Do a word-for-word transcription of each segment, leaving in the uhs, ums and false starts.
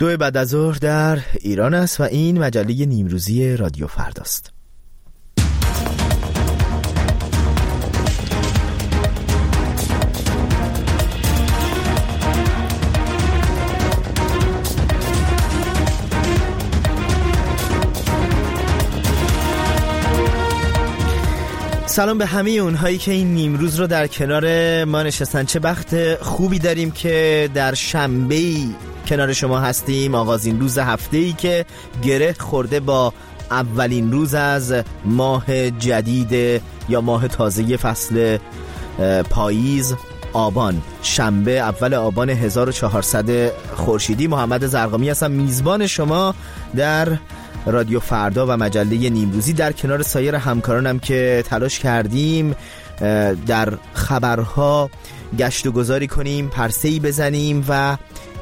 دو بعد از ظهر در ایران است و این مجله نیمروزی رادیو فرداست. سلام به همه اونهایی که این نیمروز رو در کنار ما نشستن. چه بخت خوبی داریم که در شنبه‌ای کنار شما هستیم، آغازین روز هفته‌ای که گره خورده با اولین روز از ماه جدید یا ماه تازه فصل پاییز، آبان، شنبه اول آبان هزار و چهارصد خورشیدی. محمد زرقامی هستم، میزبان شما در رادیو فردا و مجله نیمروزی، در کنار سایر همکارانم که تلاش کردیم در خبرها گشت و گذاری کنیم، پرسه‌ای بزنیم و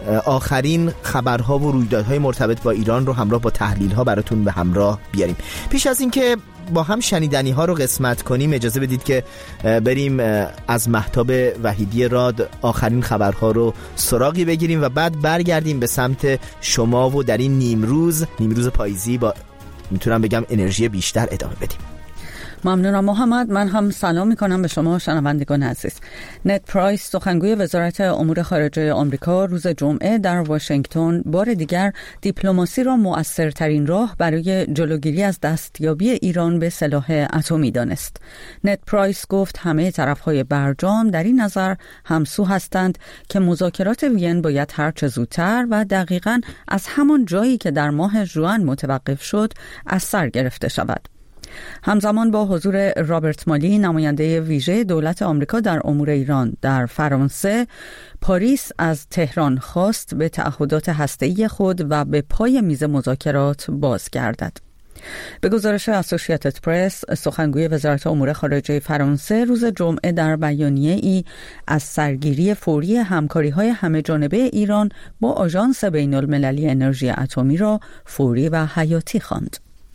آخرین خبرها و رویدادهای مرتبط با ایران رو همراه با تحلیل‌ها براتون به همراه بیاریم. پیش از این که با هم شنیدنی ها رو قسمت کنیم، اجازه بدید که بریم از مهتاب وحیدی راد آخرین خبرها رو سراغی بگیریم و بعد برگردیم به سمت شما و در این نیمروز نیمروز پاییزی با میتونم بگم انرژی بیشتر ادامه بدیم. ممنونم محمد. من هم سلام میکنم به شما شنوندگان عزیز. نت پرایس، سخنگوی وزارت امور خارجه آمریکا، روز جمعه در واشنگتن بار دیگر دیپلماسی را مؤثرترین راه برای جلوگیری از دستیابی ایران به سلاح اتمی دانست. نت پرایس گفت همه طرفهای برجام در این نظر همسو هستند که مذاکرات وین باید هر چه زودتر و دقیقاً از همان جایی که در ماه ژوئن متوقف شد از سر گرفته شود. همزمان با حضور رابرت مالی، نماینده ویژه دولت آمریکا در امور ایران در فرانسه، پاریس از تهران خواست به تعهدات هسته‌ای خود و به پای میز مذاکرات بازگردد. به گزارش اسوسییتد پرس، سخنگوی وزارت امور خارجه فرانسه روز جمعه در بیانیه‌ای از سرگیری فوری همکاری‌های همه جانبه ایران با آژانس بین‌المللی انرژی اتمی را فوری و حیاتی خواند.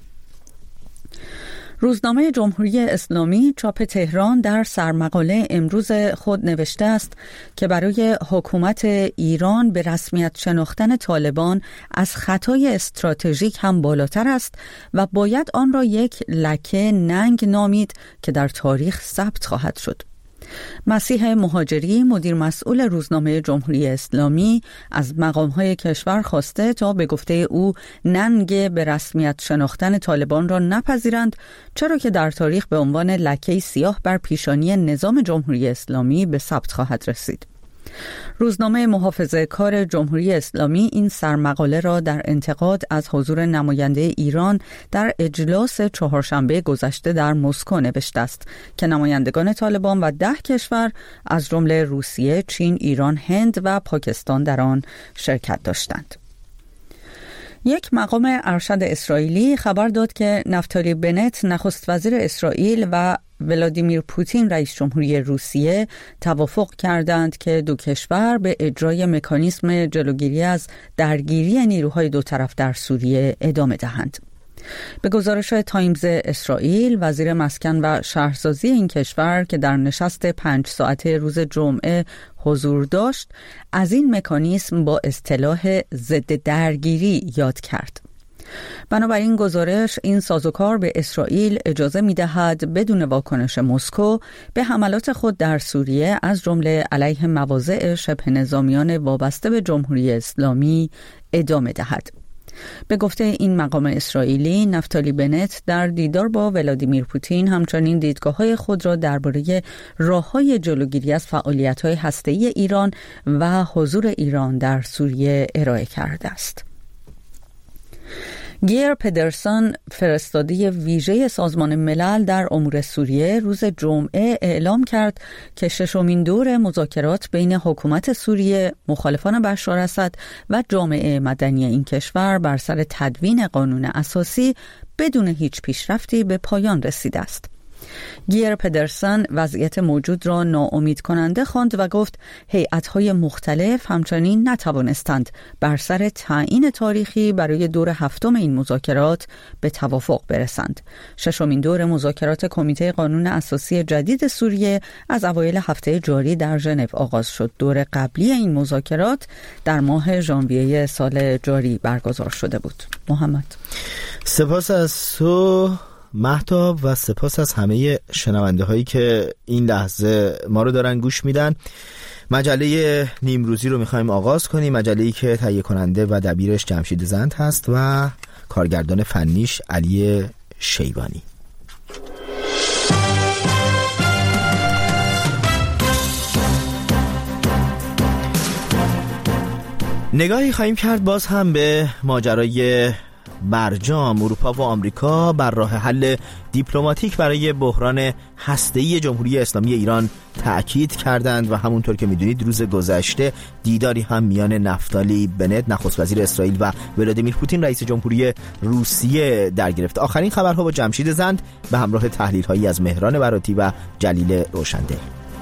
روزنامه جمهوری اسلامی چاپ تهران در سرمقاله امروز خود نوشته است که برای حکومت ایران به رسمیت شناختن طالبان از خطای استراتژیک هم بالاتر است و باید آن را یک لکه ننگ نامید که در تاریخ ثبت خواهد شد. مسیح مهاجری، مدیر مسئول روزنامه جمهوری اسلامی، از مقام‌های کشور خواسته تا به گفته او ننگ به رسمیت شناختن طالبان را نپذیرند، چرا که در تاریخ به عنوان لکه سیاه بر پیشانی نظام جمهوری اسلامی به ثبت خواهد رسید. روزنامه محافظه کار جمهوری اسلامی این سرمقاله را در انتقاد از حضور نماینده ایران در اجلاس چهارشنبه گذشته در مسکو نوشته است که نمایندگان طالبان و ده کشور از جمله روسیه، چین، ایران، هند و پاکستان در آن شرکت داشتند. یک مقام ارشد اسرائیلی خبر داد که نفتالی بنت، نخست وزیر اسرائیل، و ولادیمیر پوتین، رئیس جمهوری روسیه، توافق کردند که دو کشور به اجرای مکانیزم جلوگیری از درگیری نیروهای دو طرف در سوریه ادامه دهند. به گزارش تایمز اسرائیل، وزیر مسکن و شهرسازی این کشور که در نشست پنج ساعته روز جمعه حضور داشت، از این مکانیزم با اصطلاح ضد درگیری یاد کرد. بنابراین گزارش این سازوکار به اسرائیل اجازه می‌دهد بدون واکنش مسکو به حملات خود در سوریه از جمله علیه مواضع شبه نظامیان وابسته به جمهوری اسلامی ادامه دهد. به گفته این مقام اسرائیلی، نفتالی بنت در دیدار با ولادیمیر پوتین همچنین دیدگاه‌های خود را درباره راه‌های جلوگیری از فعالیت‌های هسته‌ای ایران و حضور ایران در سوریه ارائه کرده است. گیر پدرسون، فرستاده ویژه سازمان ملل در امور سوریه، روز جمعه اعلام کرد که ششمین دور مذاکرات بین حکومت سوریه، مخالفان بشار اسد و جامعه مدنی این کشور بر سر تدوین قانون اساسی بدون هیچ پیشرفتی به پایان رسیده است. گیر پدرسن وضعیت موجود را ناامید کننده خواند و گفت هیئت‌های مختلف همچنین نتوانستند بر سر تعیین تاریخی برای دور هفتم این مذاکرات به توافق برسند. ششمین دور مذاکرات کمیته قانون اساسی جدید سوریه از اوایل هفته جاری در ژنو آغاز شد. دور قبلی این مذاکرات در ماه ژانویه سال جاری برگزار شده بود. محمد، سپاس از تو مهتاب و سپاس از همه شنونده هایی که این لحظه ما رو دارن گوش میدن. مجله نیمروزی رو میخوایم آغاز کنیم، مجله‌ای که تهیه کننده و دبیرش جمشید زند هست و کارگردان فنیش علی شیبانی. نگاهی خواهیم کرد باز هم به ماجرای برجام. اروپا و آمریکا بر راه حل دیپلماتیک برای بحران هسته‌ای جمهوری اسلامی ایران تأکید کردند و همونطور که میدونید روز گذشته دیداری هم میان نفتالی بنت نخست وزیر اسرائیل و ولادیمیر پوتین رئیس جمهوری روسیه در گرفت. آخرین خبرها با جمشید زند به همراه تحلیل‌هایی از مهران براتی و جلیل روشندل.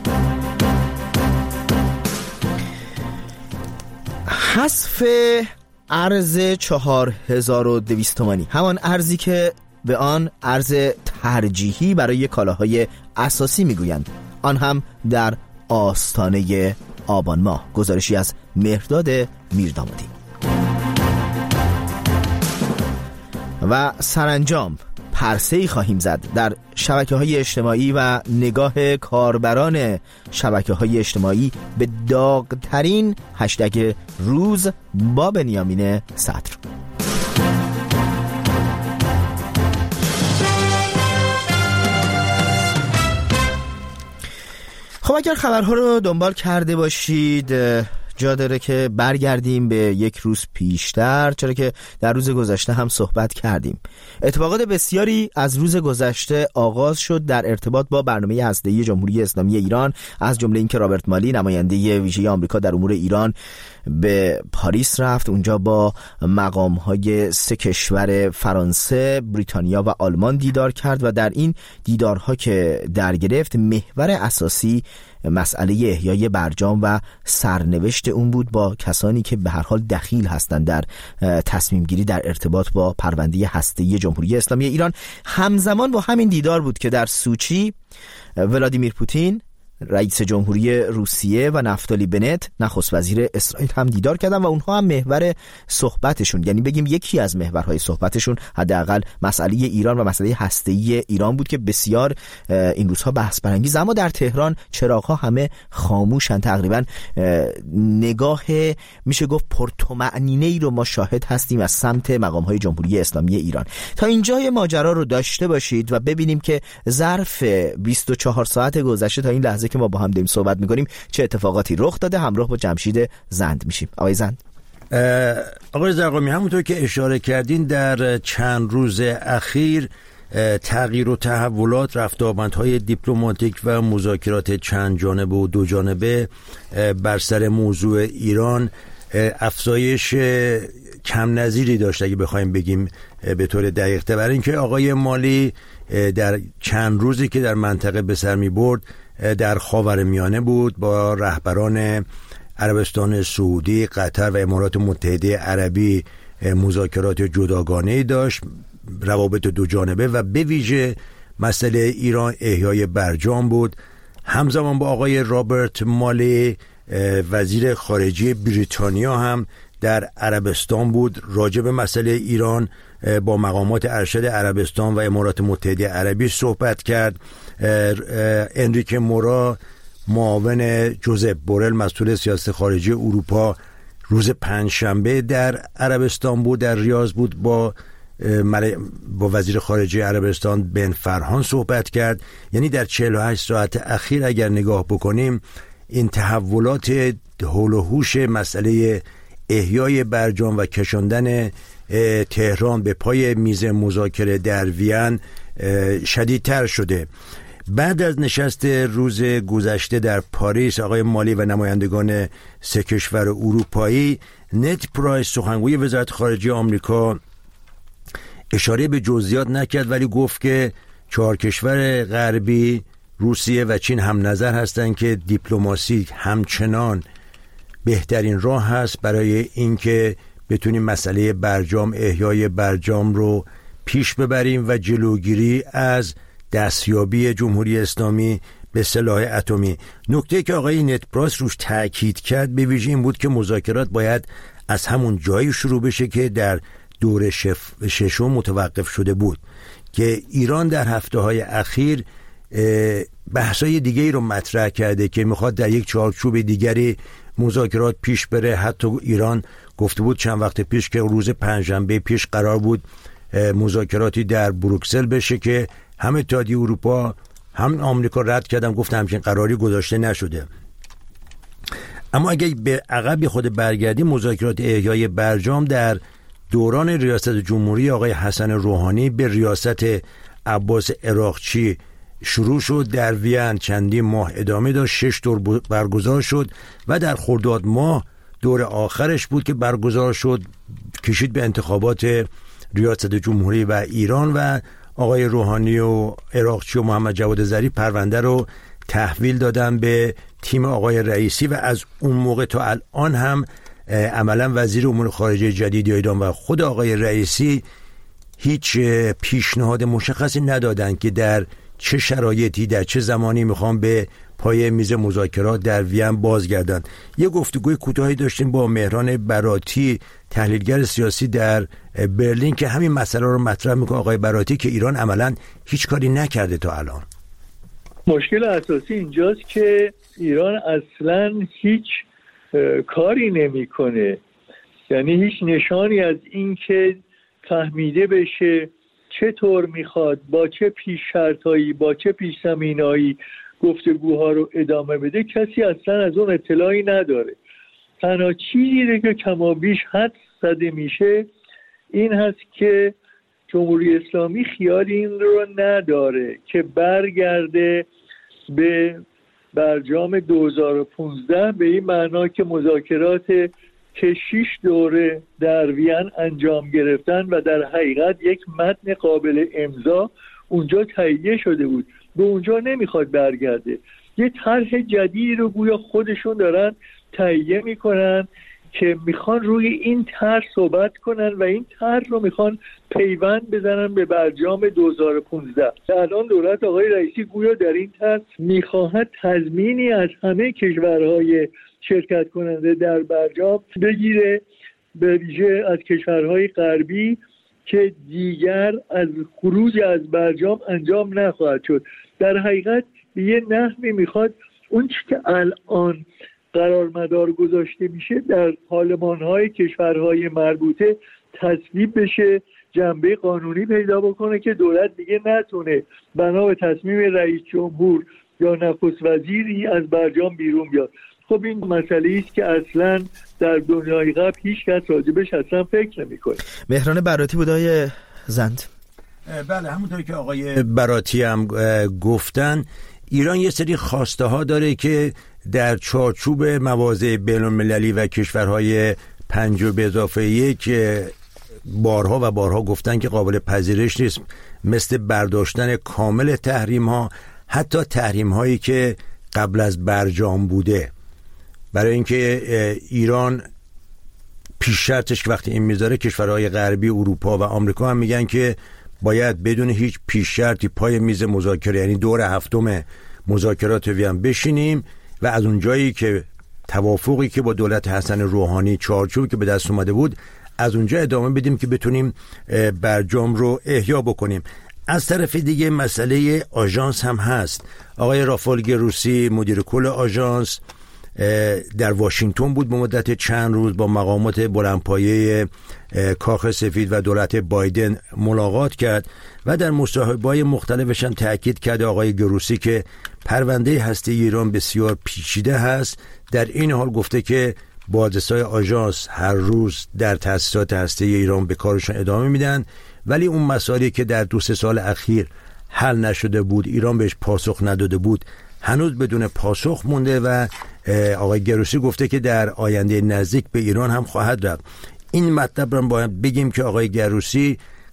حذف ارز چهار هزار و دویست تومانی، همان ارزی که به آن ارز ترجیحی برای کالاهای اساسی میگویند، آن هم در آستانه آبان ماه. گزارشی از مهرداد میردامادی. و سرانجام پرسه‌ای خواهیم زد در شبکه‌های اجتماعی و نگاه کاربران شبکه‌های اجتماعی به داغ‌ترین هشتگ روز با بنیامین صدر. خب اگر خبرها رو دنبال کرده باشید جا داره که برگردیم به یک روز پیشتر، چرا که در روز گذشته هم صحبت کردیم. اتفاقات بسیاری از روز گذشته آغاز شد در ارتباط با برنامه هسته‌ای جمهوری اسلامی ایران، از جمله اینکه رابرت مالی نماینده ویژه آمریکا در امور ایران به پاریس رفت. اونجا با مقام‌های سه کشور فرانسه، بریتانیا و آلمان دیدار کرد و در این دیدارها که در گرفت محور اساسی مسئله احیای برجام و سرنوشت اون بود با کسانی که به هر حال دخیل هستند در تصمیم گیری در ارتباط با پرونده هسته‌ای جمهوری اسلامی ایران. همزمان با همین دیدار بود که در سوچی ولادیمیر پوتین رئیس جمهوری روسیه و نفتالی بنت نخست وزیر اسرائیل هم دیدار کردن و اونها هم محور صحبتشون، یعنی بگیم یکی از محورهای صحبتشون حداقل مسئله ایران و مسئله هسته‌ای ایران بود که بسیار این روزها بحث برانگیز. اما در تهران چراغ‌ها همه خاموشن، تقریبا نگاه میشه گفت پرطمأنینه‌ای رو ما شاهد هستیم از سمت مقام‌های جمهوری اسلامی ایران. تا اینجای ماجرا رو داشته باشید و ببینیم که ظرف بیست و چهار ساعت گذشته تا این لحظه که ما با هم داریم صحبت میکنیم چه اتفاقاتی رخ داده. همراه با جمشید زند میشیم. آقای زند. آقای زرقامی، همونطور که اشاره کردین در چند روز اخیر تغییر و تحولات، رفتاربندهای دیپلماتیک و مذاکرات چند جانبه و دو جانبه بر سر موضوع ایران افزایش کم نظیری داشت اگه بخوایم بگیم به طور دقیق تر، برای اینکه آقای مالی در چند روزی که در منطقه به سر می برد در خاورمیانه بود، با رهبران عربستان سعودی، قطر و امارات متحده عربی مذاکرات جداگانه‌ای داشت، روابط دو جانبه و به ویژه مسئله ایران احیای برجام بود. همزمان با آقای رابرت مالی وزیر خارجه بریتانیا هم در عربستان بود، راجع به مسئله ایران با مقامات ارشد عربستان و امارات متحده عربی صحبت کرد. انریک مورا معاون جوزپ بورل مسئول سیاست خارجی اروپا روز پنجشنبه در عربستان بود، در ریاض بود، با با وزیر خارجه عربستان بن فرهان صحبت کرد. یعنی در چهل و هشت ساعت اخیر اگر نگاه بکنیم این تحولات حول و حوش مسئله احیای برجام و کشاندن تهران به پای میز مذاکره در وین شدیدتر شده. بعد از نشست روز گذشته در پاریس، آقای مالی و نمایندگان سه کشور اروپایی، نت پرایس سخنگوی وزارت خارجه آمریکا اشاره به جزئیات نکرد، ولی گفت که چهار کشور غربی روسیه و چین هم نظر هستند که دیپلماسی همچنان بهترین راه هست برای اینکه بتونیم مسئله برجام، احیای برجام رو پیش ببریم و جلوگیری از دستیابی جمهوری اسلامی به سلاح اتمی. نکته که آقای نتپراس روش تاکید کرد به ویژه این بود که مذاکرات باید از همون جایی شروع بشه که در دور شف... ششم متوقف شده بود، که ایران در هفته‌های اخیر بحث‌های دیگه‌ای رو مطرح کرده که میخواد در یک چارچوب دیگری مذاکرات پیش بره. حتی ایران گفته بود چند وقت پیش که روز پنجشنبه پیش قرار بود مذاکراتی در بروکسل بشه که هم اتحادیه اروپا هم آمریکا رد کردن، گفتن همچین قراری گذاشته نشده. اما اگه به عقب خود برگردیم، مذاکرات احیای برجام در دوران ریاست جمهوری آقای حسن روحانی به ریاست عباس عراقچی شروع شد، در وین چندین ماه ادامه داشت، شش دور برگزار شد و در خرداد ماه دور آخرش بود که برگزار شد، کشید به انتخابات ریاست جمهوری و ایران و آقای روحانی و عراقچی و محمد جواد ظریف پرونده رو تحویل دادن به تیم آقای رئیسی و از اون موقع تا الان هم عملا وزیر امور خارجه جدید ایران و خود آقای رئیسی هیچ پیشنهاد مشخصی ندادن که در چه شرایطی در چه زمانی میخوام به پای میز مذاکرات در وین بازگردن. یه گفتگوی کوتاهی داشتیم با مهران براتی، تحلیلگر سیاسی در برلین، که همین مسئله رو مطرح میکنه آقای براتی که ایران عملاً هیچ کاری نکرده تا الان. مشکل اساسی اینجاست که ایران اصلاً هیچ کاری نمیکنه، یعنی هیچ نشانی از این که فهمیده بشه چطور میخواد با چه پیش شرطایی با چه پیش زمینایی گفتگوها رو ادامه بده کسی اصلا از اون اطلاعی نداره. تنها چیزی که کمابیش حدس زده میشه این هست که جمهوری اسلامی خیال این رو نداره که برگرده به برجام دو هزار و پانزده به این معنا که مذاکرات که شش دوره در وین انجام گرفتن و در حقیقت یک متن قابل امضا اونجا تهیه شده بود، به اونجا نمیخواد برگرده. یه طرح جدید رو گویا خودشون دارن تهیه میکنن که میخوان روی این طرح صحبت کنن و این طرح رو میخوان پیوند بزنن به برجام دو هزار و پانزده. الان دولت آقای رئیسی گویا در این طرح میخواهد تضمینی از همه کشورهای شرکت کننده در برجام بگیره، به ویژه از کشورهای غربی، که دیگر از خروج از برجام انجام نخواهد شد. در حقیقت به یه نحوی میخواد اون چی که الان قرار مدار گذاشته میشه در پارلمان‌های کشورهای مربوطه تصویب بشه، جنبه قانونی پیدا بکنه که دولت دیگه نتونه بنا به تصمیم رئیس جمهور یا نخست وزیری از برجام بیرون بیاد. خب این مسئله است که اصلا در دنیای قبل هیچ کس راجبش اصلا فکر نمی‌کنه. مهران براتی بود آقای زند. بله، همونطور که آقای براتی هم گفتن، ایران یه سری خواسته ها داره که در چارچوب مواضع بین المللی و کشورهای پنج به اضافه یک بارها و بارها گفتن که قابل پذیرش نیست، مثل برداشتن کامل تحریم ها، حتی تحریم هایی که قبل از برجام بوده، برای اینکه ایران پیش شرطش که وقتی این میذاره کشورهای غربی، اروپا و آمریکا هم میگن که باید بدون هیچ پیش شرطی پای میز مذاکره، یعنی دور هفتم مذاکرات وین بشینیم و از اون جایی که توافقی که با دولت حسن روحانی چارچوبی که به دست اومده بود از اونجا ادامه بدیم که بتونیم برجام رو احیا بکنیم. از طرف دیگه مسئله آژانس هم هست. آقای رافائل گروسی مدیر کل آژانس در واشنگتن بود به مدت چند روز، با مقامات بلندپایه کاخ سفید و دولت بایدن ملاقات کرد و در مصاحبه‌های مختلفش هم تأکید کرد آقای گروسی که پرونده هسته ایران بسیار پیچیده هست. در این حال گفته که بازرسای آژانس هر روز در تأسیسات هسته ایران به کارشون ادامه میدن، ولی اون مسائلی که در دو سه سال اخیر حل نشده بود، ایران بهش پاسخ نداده بود، هنوز بدون پاسخ مونده و آقای گروسی گفته که در آینده نزدیک به ایران هم خواهد رفت. این مطلب رو باید بگیم که آقای گروسی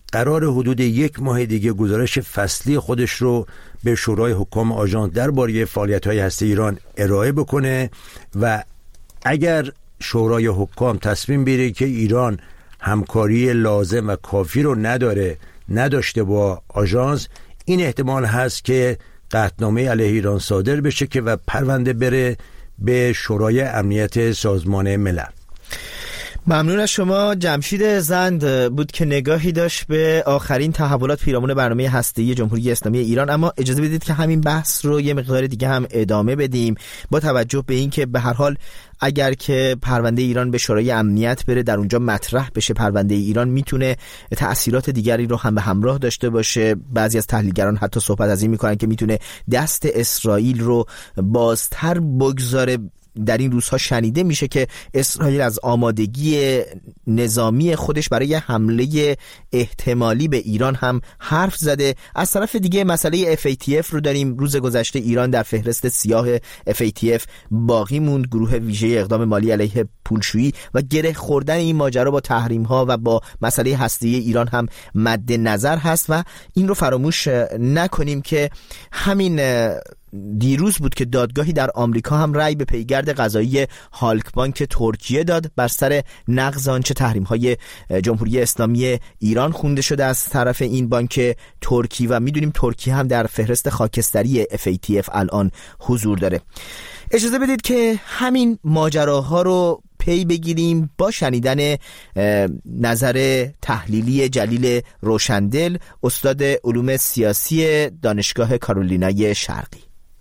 قرار حدود یک ماه دیگه گزارش فصلی خودش رو به شورای حکام آژانس درباره فعالیت‌های هسته ایران ارائه بکنه و اگر شورای حکام تصمیم بگیره که ایران همکاری لازم و کافی رو نداره نداشته با آژانس، این احتمال هست که قطعنامه علیه ایران صادر بشه که و پرونده بره به شورای امنیت سازمان ملل. ممنون از شما. جمشید زند بود که نگاهی داشت به آخرین تحولات پیرامون برنامه هسته‌ای جمهوری اسلامی ایران. اما اجازه بدید که همین بحث رو یه مقدار دیگه هم ادامه بدیم با توجه به این که به هر حال اگر که پرونده ایران به شورای امنیت بره، در اونجا مطرح بشه، پرونده ایران میتونه تأثیرات دیگری رو هم به همراه داشته باشه. بعضی از تحلیلگران حتی صحبت از این میکنن که میتونه دست اسرائیل رو بازتر بگذاره. در این روزها شنیده میشه که اسرائیل از آمادگی نظامی خودش برای حمله احتمالی به ایران هم حرف زده. از طرف دیگه مسئله اف ای تی اف رو داریم. روز گذشته ایران در فهرست سیاه اف ای تی اف باقی موند، گروه ویژه اقدام مالی علیه پولشویی، و گره خوردن این ماجرا با تحریم ها و با مسئله هسته‌ای ایران هم مد نظر هست. و این رو فراموش نکنیم که همین دیروز بود که دادگاهی در آمریکا هم رأی به پیگرد قضایی هالک بانک ترکیه داد بر سر نقض آنچه تحریم‌های جمهوری اسلامی ایران خونده شده از طرف این بانک ترکی، و میدونیم ترکیه هم در فهرست خاکستری اف ای تی اف الان حضور داره. اجازه بدید که همین ماجراها رو پی بگیریم با شنیدن نظر تحلیلی جلیل روشندل، استاد علوم سیاسی دانشگاه کارولینای شرقی.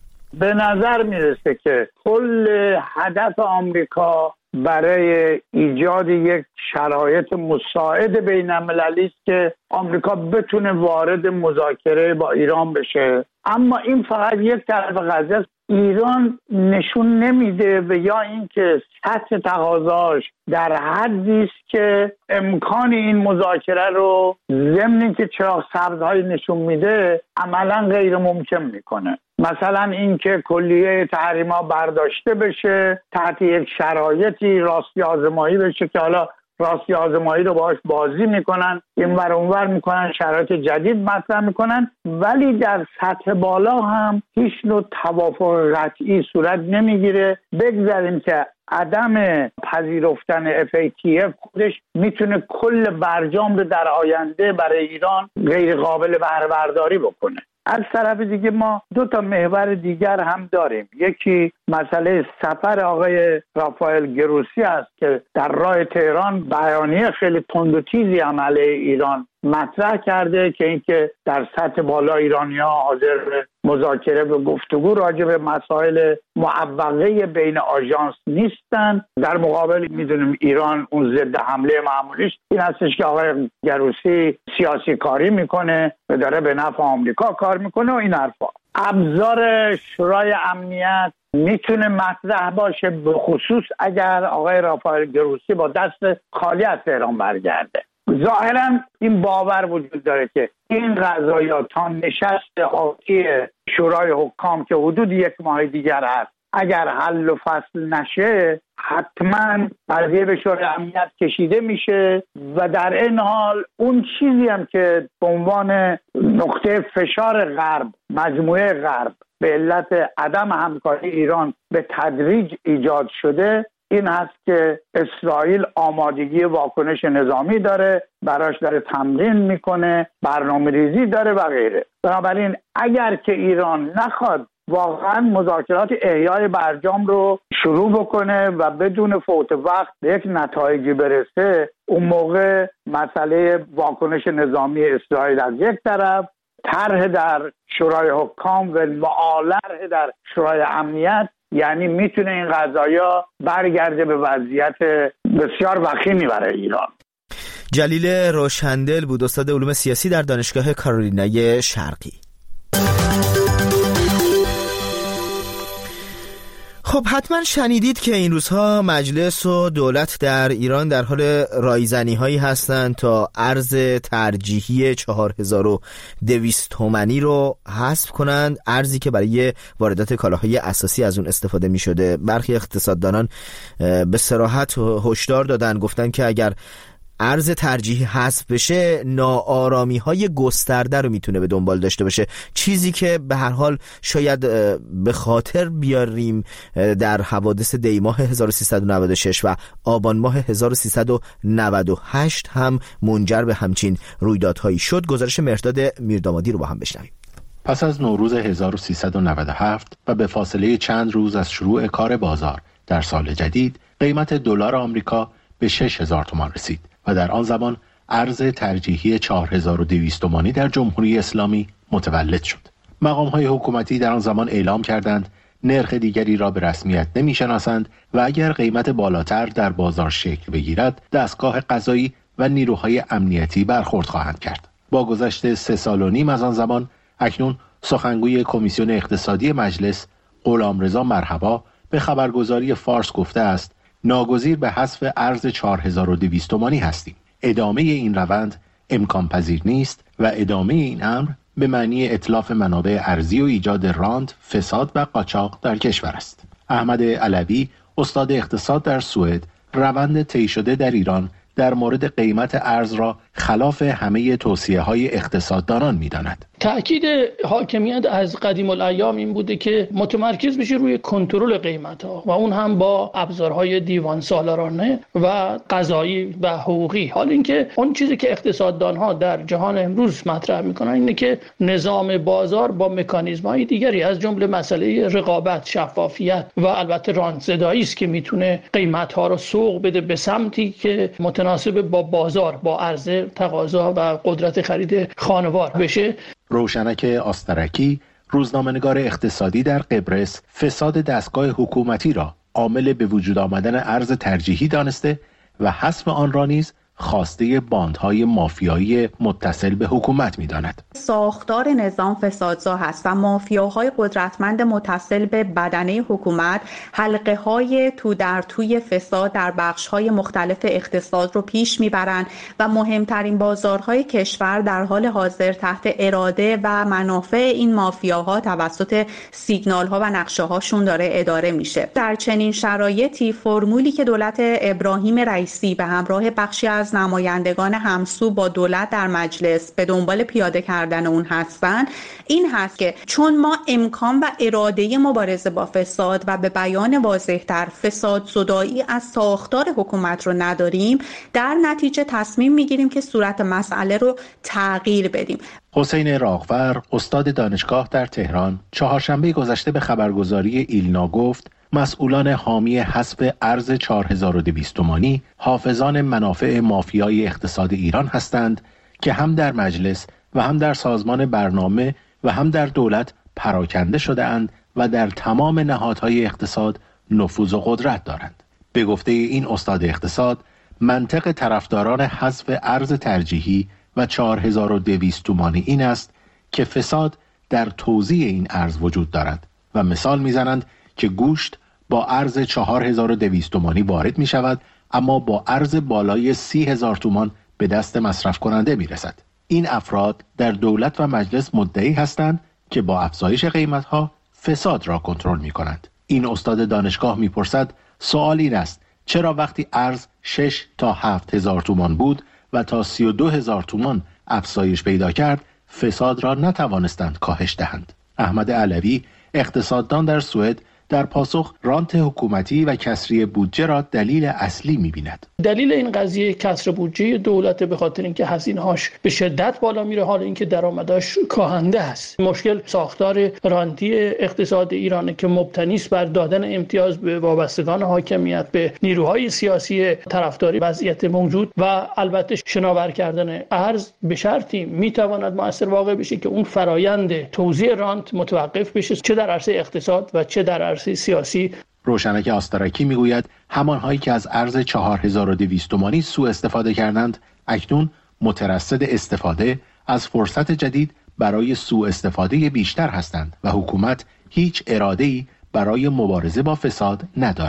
به نظر میرسه که کل هدف آمریکا برای ایجاد یک شرایط مساعد بین المللی است که آمریکا بتونه وارد مذاکره با ایران بشه. اما این فقط یک طرف قضیه است. ایران نشون نمیده و یا اینکه سطح تقاضاش در حدی است که امکان این مذاکره رو ضمن اینکه چراغ سبزهای نشون میده عملا غیر ممکن میکنه. مثلا اینکه کلیه تحریم‌ها برداشته بشه، تحت یک شرایطی راستی آزمایی بشه که حالا راستی آزمایی رو باهاش بازی میکنن، این ور اون ور میکنن، شرایط جدید مطرح میکنن، ولی در سطح بالا هم هیچ نوع توافق قطعی صورت نمیگیره. بگذاریم که عدم پذیرفتن اف ای تی اف خودش میتونه کل برجام رو در آینده برای ایران غیر قابل بهره برداری بکنه. از طرف دیگه ما دو تا محور دیگر هم داریم. یکی مسئله سفر آقای رافائل گروسی است که در راه تهران بیانیه خیلی تند و تیزی عمله ایران مطرح کرده که اینکه در سطح بالا ایرانی‌ها حاضر مذاکره و گفتگو راجع به مسائل معوقه بین آژانس نیستن. در مقابل میدونیم ایران اون ضد حمله معمولیش این هستش که آقای گروسی سیاسی کاری میکنه و داره به نفع آمریکا کار میکنه و این حرفا. ابزار شورای امنیت میتونه مطرح باشه، به خصوص اگر آقای رافائل گروسی با دست خالی از تهران برگرده. ظاهرا این باور وجود داره که این قضایا تا نشست آتی شورای حکام که حدود یک ماه دیگر هست اگر حل و فصل نشه حتما قضیه به شورای امنیت کشیده میشه و در این حال اون چیزی هم که به عنوان نقطه فشار غرب، مجموعه غرب به علت عدم همکاری ایران به تدریج ایجاد شده، این هست که اسرائیل آمادگی واکنش نظامی داره، براش داره تمرین میکنه، برنامه ریزی داره و غیره. بنابراین اگر که ایران نخواد واقعا مذاکرات احیای برجام رو شروع بکنه و بدون فوت وقت به یک نتایجی برسه، اون موقع مسئله واکنش نظامی اسرائیل از یک طرف، طرح در شورای حکام و معالره در شورای امنیت، یعنی میتونه این قضایا برگرده به وضعیت بسیار وخیمی برای ایران. جلیل روشندل بود، استاد علوم سیاسی در دانشگاه کارولینای شرقی. خب حتما شنیدید که این روزها مجلس و دولت در ایران در حال رایزنی هایی هستند تا ارز ترجیحی چهار هزار و دویست تومانی رو حذف کنند، ارزی که برای واردات کالاهای اساسی از اون استفاده می شده. برخی اقتصاددانان به صراحت هشدار دادن، گفتن که اگر ارز ترجیحی حذف بشه ناآرامی های گسترده رو میتونه به دنبال داشته باشه، چیزی که به هر حال شاید به خاطر بیاریم در حوادث دی ماه هزار و سیصد و نود و شش و آبان ماه هزار و سیصد و نود و هشت هم منجر به همچین رویدادهایی شد. گزارش مهرداد میردامادی رو با هم بشنویم. پس از نوروز هزار و سیصد و نود و هفت و به فاصله چند روز از شروع کار بازار در سال جدید، قیمت دلار آمریکا به شش هزار تومان رسید و در آن زمان ارز ترجیحی چهار هزار و دویست تومانی در جمهوری اسلامی متولد شد. مقام‌های حکومتی در آن زمان اعلام کردند نرخ دیگری را به رسمیت نمی‌شناسند و اگر قیمت بالاتر در بازار شکل بگیرد، دستگاه قضایی و نیروهای امنیتی برخورد خواهند کرد. با گذشت سه سال و نیم از آن زمان، اکنون سخنگوی کمیسیون اقتصادی مجلس غلامرضا مرحبا به خبرگزاری فارس گفته است ناگزیر به حذف ارز چهار هزار و دویست تومانی هستیم. ادامه این روند امکان پذیر نیست و ادامه این امر به معنی اتلاف منابع ارزی و ایجاد راند، فساد و قاچاق در کشور است. احمد علوی، استاد اقتصاد در سوئد، روند طی شده در ایران در مورد قیمت ارز را خلاف همه توصیه‌های اقتصاددانان می‌داند. تأکید حاکمیت از قدیم الایام این بوده که متمرکز بشه روی کنترل قیمت‌ها و اون هم با ابزارهای دیوان سالارانه و قضایی و حقوقی. حال اینکه اون چیزی که اقتصاددان‌ها در جهان امروز مطرح می‌کنن اینه که نظام بازار با مکانیزم‌های دیگری از جمله مسئله رقابت، شفافیت و البته راندزدایی است که میتونه قیمت‌ها رو سوق بده به سمتی که متناسب با بازار، با عرضه، تقاضا و قدرت خرید خانوار بشه. روشنک آسترکی، روزنامه‌نگار اقتصادی در قبرس، فساد دستگاه حکومتی را عامل به وجود آمدن ارز ترجیحی دانسته و حذف آن را نیز خواسته باندهای مافیایی متصل به حکومت می‌داند. ساختار نظام فسادزا هست و مافیاهای قدرتمند متصل به بدنه حکومت حلقه‌های تو در توی فساد در بخش‌های مختلف اقتصاد رو پیش میبرند و مهمترین بازارهای کشور در حال حاضر تحت اراده و منافع این مافیاها توسط سیگنال‌ها و نقشه‌هاشون داره اداره میشه. در چنین شرایطی فرمولی که دولت ابراهیم رئیسی به همراه بخشی از نمایندگان همسو با دولت در مجلس به دنبال پیاده کردن اون هستن این هست که چون ما امکان و اراده مبارزه با فساد و به بیان واضح‌تر فساد زدایی از ساختار حکومت رو نداریم، در نتیجه تصمیم میگیریم که صورت مسئله رو تغییر بدیم. حسین راغور، استاد دانشگاه در تهران، چهارشنبه گذشته به خبرگزاری ایلنا گفت مسئولان حامی حذف ارز چهار هزار و دویست تومانی حافظان منافع مافیای اقتصاد ایران هستند که هم در مجلس و هم در سازمان برنامه و هم در دولت پراکنده شده اند و در تمام نهادهای اقتصاد نفوذ و قدرت دارند. به گفته این استاد اقتصاد، منطق طرفداران حذف ارز ترجیحی و چهار هزار و دویست تومانی این است که فساد در توزیع این ارز وجود دارد و مثال میزنند که گوشت با ارز چهار هزار و دویست تومانی وارد می شود اما با ارز بالای سی هزار تومان به دست مصرف کننده می رسد. این افراد در دولت و مجلس مدعی هستند که با افزایش قیمتها فساد را کنترل می کنند. این استاد دانشگاه می پرسد سوال این است چرا وقتی ارز شش تا هفت هزار تومان بود و تا سی و دو هزار تومان افزایش پیدا کرد فساد را نتوانستند کاهش دهند. احمد علوی، اقتصاددان در سوئد، در پاسخ رانت حکومتی و کسری بودجه را دلیل اصلی می‌بیند. دلیل این قضیه کسر بودجه دولت به خاطر اینکه هزینه‌هاش به شدت بالا میره، حال اینکه درآمدش کاهنده است. مشکل ساختار رانتی اقتصاد ایرانه که مبتنی است بر دادن امتیاز به وابستگان حاکمیت، به نیروهای سیاسی طرفداری وضعیت موجود و البته شناور کردن ارز به شرطی میتواند مؤثر واقع بشه که اون فرایند توزیع رانت متوقف بشه، چه در عرصه اقتصاد و چه در عرصه سیاسی. روشنک آسترکی میگوید همانهایی که از ارز چهار هزار و دویست تومانی سوء استفاده کردند اکنون مترصد استفاده از فرصت جدید برای سوء استفاده بیشتر هستند و حکومت هیچ اراده‌ای برای مبارزه با فساد ندارد.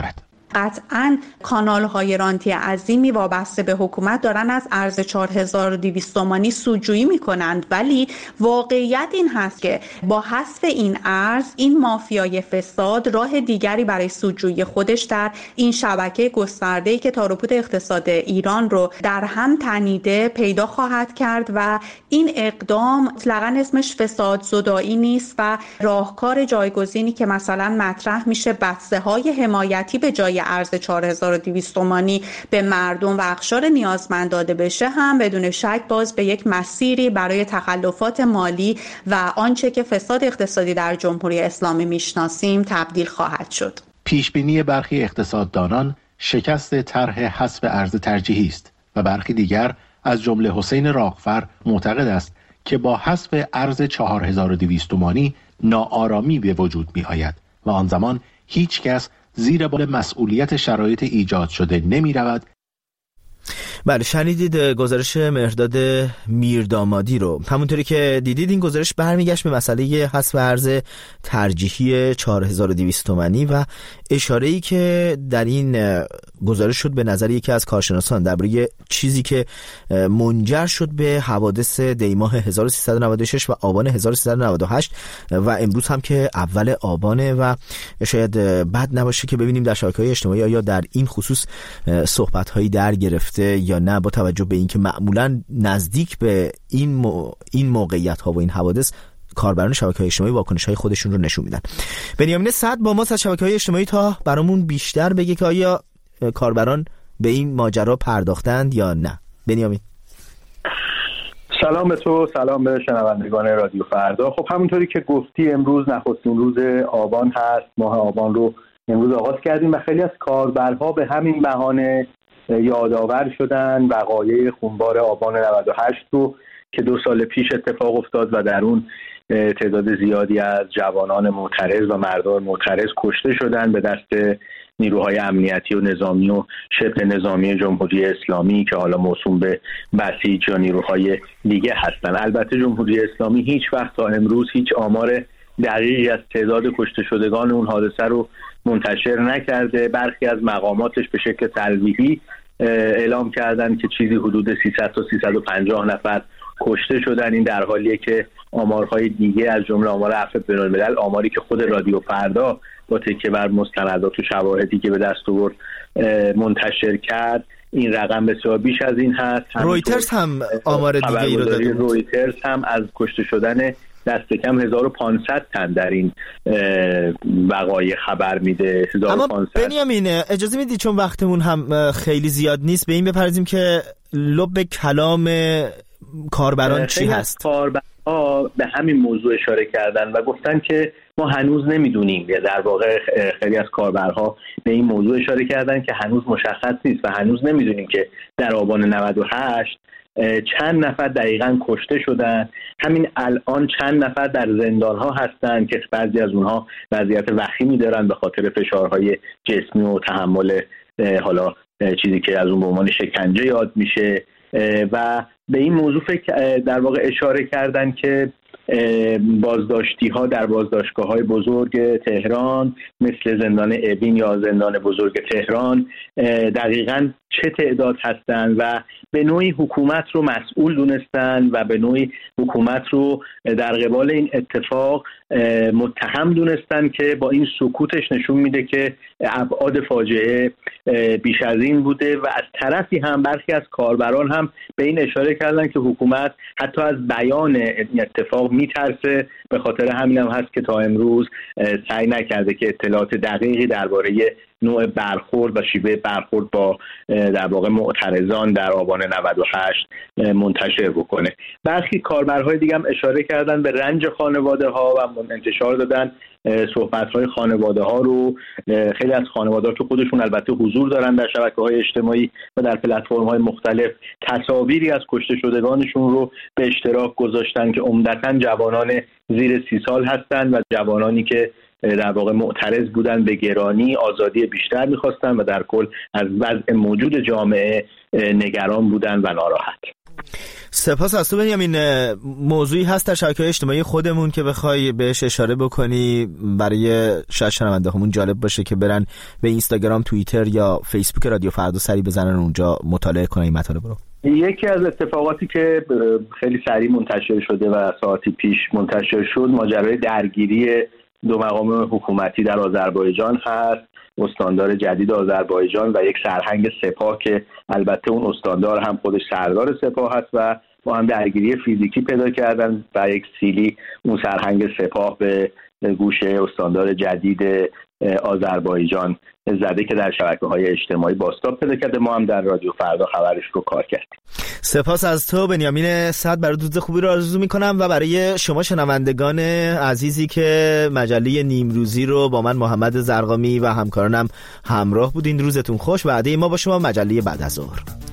قطعاً کانال‌های رانتی عظیمی وابسته به حکومت دارن از ارز چهار هزار و دویست تومانی سودجویی میکنند، ولی واقعیت این هست که با حذف این ارز این مافیای فساد راه دیگری برای سودجویی خودش در این شبکه گسترده‌ای که تار و پود اقتصاد ایران رو در هم تنیده پیدا خواهد کرد و این اقدام مطلقاً اسمش فساد زدایی نیست و راهکار جایگزینی که مثلا مطرح میشه بسته های حمایتی به جای ارز چهار هزار و دویست تومانی به مردم و اقشار نیازمند داده بشه هم بدون شک باز به یک مسیری برای تخلفات مالی و آنچه که فساد اقتصادی در جمهوری اسلامی میشناسیم تبدیل خواهد شد. پیشبینی برخی اقتصاددانان شکست طرح حذف ارز ترجیحی است و برخی دیگر از جمله حسین راغفر معتقد است که با حذف ارز چهار هزار و دویست تومانی ناآرامی به وجود می آید و آن زمان هیچ کس زیر بار مسئولیت شرایط ایجاد شده نمی رود. بله، شنیدید گزارش مهرداد میردامادی رو. همونطوری که دیدید این گزارش برمیگشت به مسئله حذف ارز ترجیحی چهار هزار و دویست تومانی و اشاره‌ای که در این گزارش شد به نظر یکی از کارشناسان درباره چیزی که منجر شد به حوادث دیماه هزار و سیصد و نود و شش و آبان هزار و سیصد و نود و هشت و امروز هم که اول آبانه و شاید بد نباشه که ببینیم در شبکه‌های اجتماعی آیا در این خصوص صحبت‌هایی در گرفته یا نه، با توجه به اینکه معمولاً نزدیک به این مو... این موقعیت‌ها و این حوادث کاربران شبکه‌های اجتماعی واکنش‌های خودشون رو نشون میدن. بنیامین صد با ما از شبکه‌های اجتماعی تا برامون بیشتر بگه که آیا کاربران به این ماجرا پرداختند یا نه. بنیامین سلام به تو، سلام به شنوندگان رادیو فردا. خب همونطوری که گفتی امروز نخستین روز آبان هست. ماه آبان رو امروز آغاز کردیم و خیلی از کاربرها به همین بهانه یادآور شدن وقایع خونبار آبان نود و هشت رو که دو سال پیش اتفاق افتاد و در اون تعداد زیادی از جوانان معترض و مردان معترض کشته شدن به دست نیروهای امنیتی و نظامی و شبه نظامی جمهوری اسلامی که حالا موسوم به بسیج یا نیروهای دیگه هستن. البته جمهوری اسلامی هیچ وقت تا امروز هیچ آمار دقیقی از تعداد کشته شدگان اون حادثه رو منتشر نکرده. برخی از مقاماتش به شکل تلویحی اعلام کردن که چیزی حدود سیصد تا سیصد و پنجاه نفر کشته شدن. این در حالیه که آمارهای دیگه از جمله آمار عفو بین‌الملل، آماری که خود رادیو فردا با تکیه بر مستندات و شواهدی که به دست آورد منتشر کرد، این رقم بسیار بیش از این هست. رویترز هم آمار دیگه ای رو داده. رویترز هم از کشته شدن دست کم هزار و پانصد تن در این وقایع خبر میده. اما بنیامین اجازه میدی چون وقتمون هم خیلی زیاد نیست به این بپردازیم که لب کلام کاربران چی هست؟ کاربرها به همین موضوع اشاره کردن و گفتن که ما هنوز نمیدونیم، یا در واقع خیلی از کاربرها به این موضوع اشاره کردن که هنوز مشخص نیست و هنوز نمیدونیم که در آبان نود و هشت چند نفر دقیقاً کشته شدن. همین الان چند نفر در زندان‌ها هستن که بعضی از اونها وضعیت وخیمی دارن به خاطر فشارهای جسمی و تحمل حالا چیزی که از اون به عنوان شکنجه یاد میشه و به این موضوع فکر در واقع اشاره کردن که بازداشتی ها در بازداشتگاه های بزرگ تهران مثل زندان اوین یا زندان بزرگ تهران دقیقاً چه تعداد هستند و به نوعی حکومت رو مسئول دونستن و به نوعی حکومت رو در قبال این اتفاق متهم دونستن که با این سکوتش نشون میده که ابعاد فاجعه بیش از این بوده و از طرفی هم برخی از کاربران هم به این اشاره کردن که حکومت حتی از بیان این اتفاق میترسه. به خاطر همین هم هست که تا امروز سعی نکرده که اطلاعات دقیقی درباره نوع برخورد و شیوه برخورد با در واقع معترضان در آبان نود و هشت منتشر بکنه. برخی کاربرهای دیگه هم اشاره کردن به رنج خانواده ها و انتشار دادن صحبت‌های خانواده ها رو. خیلی از خانواده ها که خودشون البته حضور دارن در شبکه‌های اجتماعی و در پلتفرم‌های مختلف تصاویری از کشته شدگانشون رو به اشتراک گذاشتن که عمدتاً جوانان زیر سی سال هستن و جوانانی که در واقع معترض بودن به گرانی، آزادی بیشتر می‌خواستن و در کل از وضع موجود جامعه نگران بودن و ناراحت. سپاس از تو بنیامین. موضوعی هست در شبکه‌های اجتماعی خودمون که بخوای بهش اشاره بکنی برای شاید شنونده‌هامون جالب باشه که برن به اینستاگرام، توییتر یا فیسبوک رادیو فردا سری بزنن اونجا مطالعه کنن این مطالب رو؟ یکی از اتفاقاتی که خیلی سریع منتشر شده و ساعتی پیش منتشر شد ماجرای درگیری دو مقام حکومتی در آذربایجان هست. استاندار جدید آذربایجان و یک سرهنگ سپاه که البته اون استاندار هم خودش سردار سپاه هست و با هم درگیری فیزیکی پیدا کردن و یک سیلی اون سرهنگ سپاه به گوشه استاندار جدید آذربایجان زده که در شبکه‌های اجتماعی بازتاب پیدا کرده. ما هم در رادیو فردا خبرش رو کار کردیم. سپاس از تو بنیامین صد. برای روز خوبی رو آرزو میکنم و برای شما شنوندگان عزیزی که مجله نیمروزی رو با من محمد زرقامی و همکارانم همراه بودین، روزتون خوش. وعده ما با شما مجله بعد از ظهر.